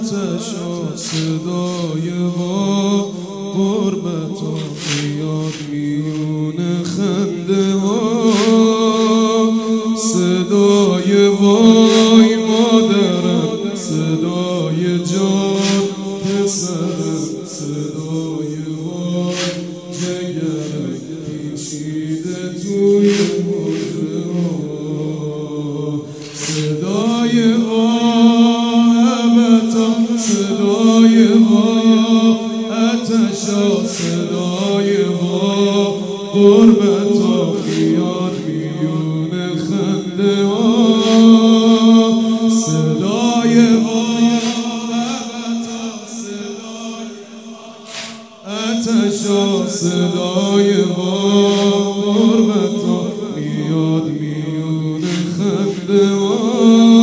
آتش و صدای ها غربت و میاد میون خنده ها صدای وای مادرم صدای جان پسرم صدای وای جگرم پیچیده توی حجره ها صدای صدای ها آتشا صدای ها غربت ها میاد میون خنده ها صدای ها آتشا صدای ها غربت ها میاد میون خنده ها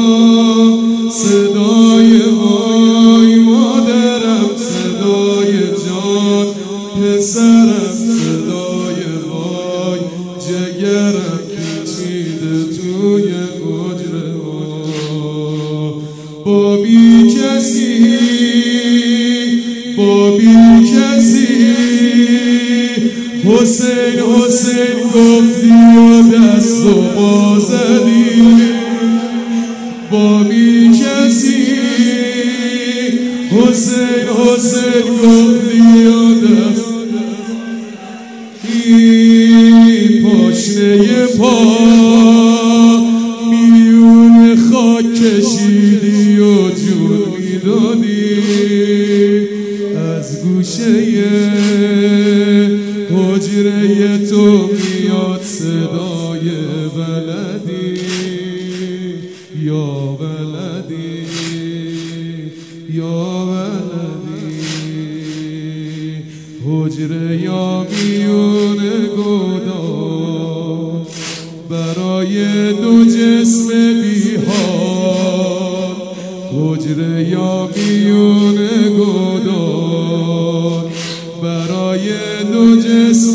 صدای وای مادرم صدای جان پسرم صدای وای جگرم پیچیده توی حجره ها با بی کسی حسین حسین گفتی و دست و پا زدی با بی کسی حسین حسین گفتی و دست پاشنه پا میلیون خاک کشیدی و جون میدادی از گوشه حجره تو میاد صدای ولدی یا ولدی یا ولدی حجره یا میون گودال برای دو جسم بیحال حجره یا میون گودال برای دو جسم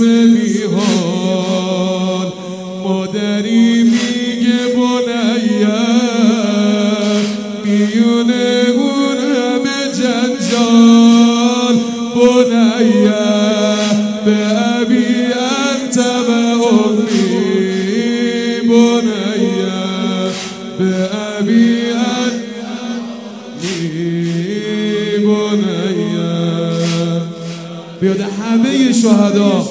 بیحال مادری میگه بنیه میون اون همه جنجال بنیه به ابی انت و امی بنیه به ابی انت بنیه بیاد همه شهدا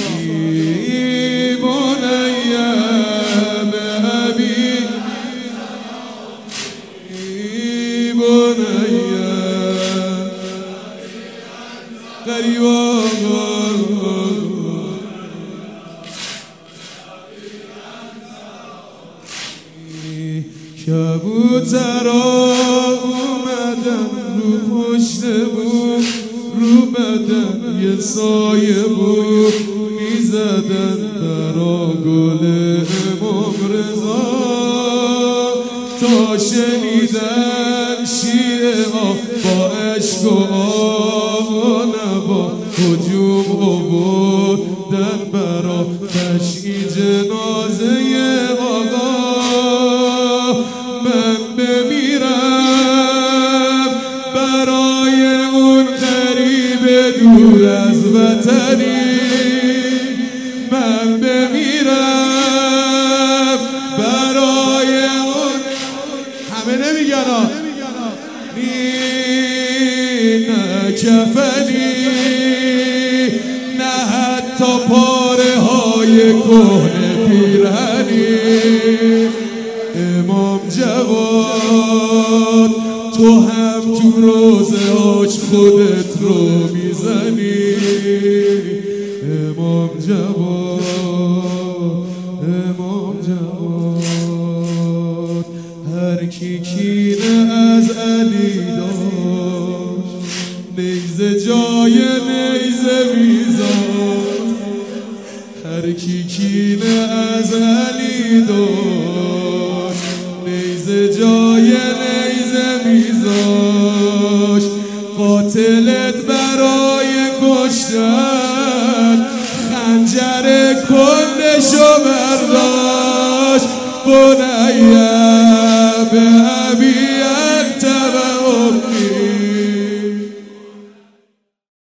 کبوترها اومدن رو پشت بود رو بدن یه سایه بود میزدن برا گل امام رضا تا شنیدن شیعه ها با عشق و آه نبا هجوم آوردن برا تشییع جنازه آقا من بمیرم برای اون غریب دور از وطنی من بمیرم برای اون همه نمیگن نه کفنی نه حتی پاره های کهنه پیرهنی امام جواد تو هم تو روزهاش خودت رو میزنی امام جواد امام جواد هر کی کینه از علی داشت نیزه جای نیزه میزاد هر کی کینه از علی داشت نیزه جای نیزه میزاش قاتلت برای کشتن خنجر کندشو برداشت